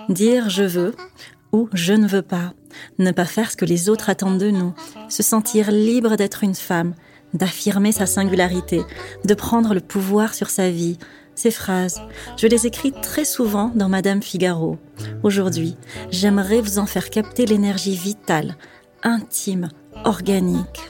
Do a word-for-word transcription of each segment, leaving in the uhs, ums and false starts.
Dire « je veux » ou « je ne veux pas », ne pas faire ce que les autres attendent de nous, se sentir libre d'être une femme, d'affirmer sa singularité, de prendre le pouvoir sur sa vie. Ces phrases, je les écris très souvent dans Madame Figaro. Aujourd'hui, j'aimerais vous en faire capter l'énergie vitale, intime, organique.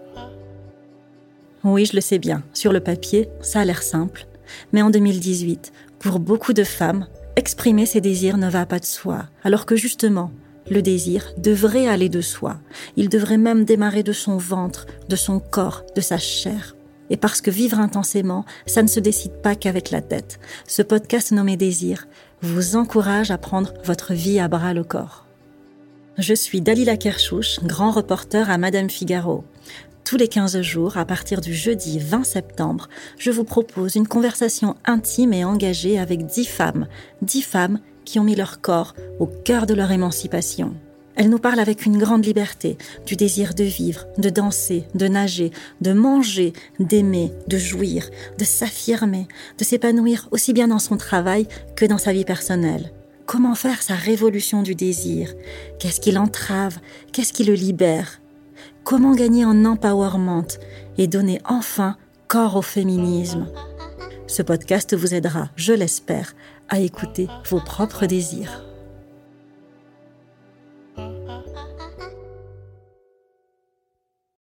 Oui, je le sais bien, sur le papier, ça a l'air simple. Mais en deux mille dix-huit, pour beaucoup de femmes, exprimer ses désirs ne va pas de soi, alors que justement, le désir devrait aller de soi. Il devrait même démarrer de son ventre, de son corps, de sa chair. Et parce que vivre intensément, ça ne se décide pas qu'avec la tête. Ce podcast nommé Désir vous encourage à prendre votre vie à bras le corps. Je suis Dalila Kershouch, grand reporter à Madame Figaro. Tous les quinze jours, à partir du jeudi vingt septembre, je vous propose une conversation intime et engagée avec dix femmes, dix femmes qui ont mis leur corps au cœur de leur émancipation. Elles nous parlent avec une grande liberté du désir de vivre, de danser, de nager, de manger, d'aimer, de jouir, de s'affirmer, de s'épanouir aussi bien dans son travail que dans sa vie personnelle. Comment faire sa révolution du désir ? Qu'est-ce qui l'entrave ? Qu'est-ce qui le libère ? Comment gagner en empowerment et donner enfin corps au féminisme ? Ce podcast vous aidera, je l'espère, à écouter vos propres désirs.